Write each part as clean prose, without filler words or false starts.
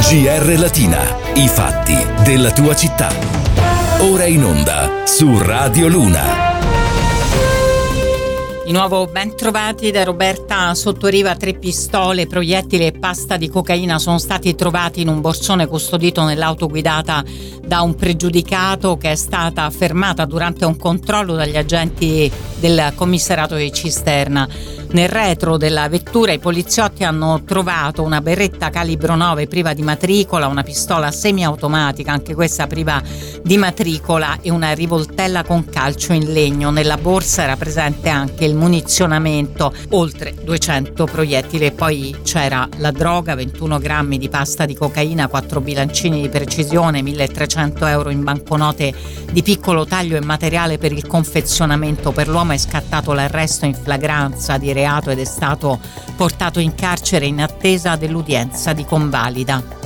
GR Latina, i fatti della tua città. Ora in onda su Radio Luna. Di nuovo ben trovati da Roberta Sottoriva. 3 pistole, proiettili e pasta di cocaina sono stati trovati in un borsone custodito nell'auto guidata da un pregiudicato, che è stata fermata durante un controllo dagli agenti del commissariato di Cisterna. Nel retro della vettura i poliziotti hanno trovato una berretta calibro 9 priva di matricola, una pistola semiautomatica, anche questa priva di matricola, e una rivoltella con calcio in legno. Nella borsa era presente anche il munizionamento, oltre 200 proiettili, e poi c'era la droga, 21 grammi di pasta di cocaina, 4 bilancini di precisione, 1.300 euro in banconote di piccolo taglio e materiale per il confezionamento. Per l'uomo è scattato l'arresto in flagranza di reato ed è stato portato in carcere in attesa dell'udienza di convalida.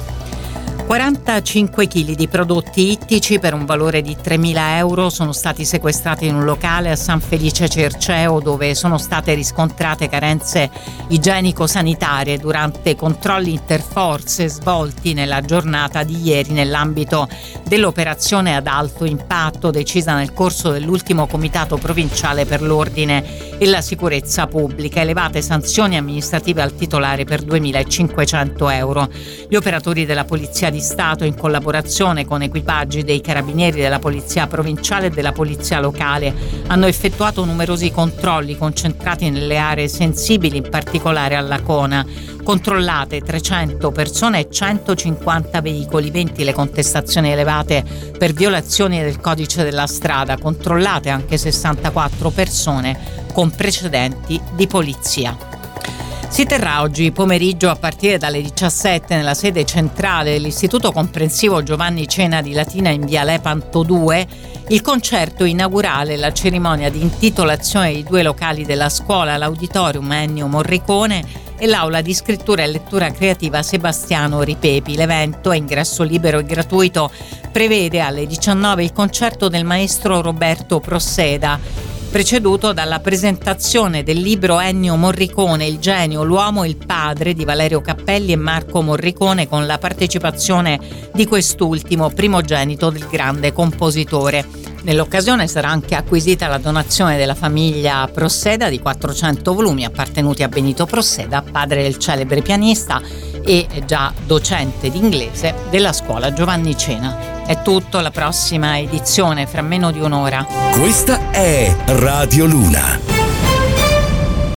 45 kg di prodotti ittici per un valore di 3.000 euro sono stati sequestrati in un locale a San Felice Cerceo, dove sono state riscontrate carenze igienico-sanitarie durante controlli interforze svolti nella giornata di ieri nell'ambito dell'operazione ad alto impatto decisa nel corso dell'ultimo comitato provinciale per l'ordine e la sicurezza pubblica. Elevate sanzioni amministrative al titolare per 2.500 euro. Gli operatori della Polizia di Stato, in collaborazione con equipaggi dei Carabinieri, della Polizia Provinciale e della Polizia Locale, hanno effettuato numerosi controlli concentrati nelle aree sensibili, in particolare a Lacona. Controllate 300 persone e 150 veicoli, 20 le contestazioni elevate per violazioni del codice della strada, controllate anche 64 persone con precedenti di polizia. Si terrà oggi pomeriggio a partire dalle 17 nella sede centrale dell'Istituto Comprensivo Giovanni Cena di Latina in via Lepanto 2 il concerto inaugurale e la cerimonia di intitolazione di 2 locali della scuola, l'Auditorium Ennio Morricone e l'Aula di Scrittura e Lettura Creativa Sebastiano Ripepi. L'evento, a ingresso libero e gratuito, prevede alle 19 il concerto del maestro Roberto Prosseda, preceduto dalla presentazione del libro Ennio Morricone, Il genio, l'uomo, il padre di Valerio Cappelli e Marco Morricone, con la partecipazione di quest'ultimo, primogenito del grande compositore. Nell'occasione sarà anche acquisita la donazione della famiglia Prosseda di 400 volumi appartenuti a Benito Prosseda, padre del celebre pianista e già docente d'inglese della scuola Giovanni Cena. È tutto, alla prossima edizione fra meno di un'ora. Questa è Radio Luna.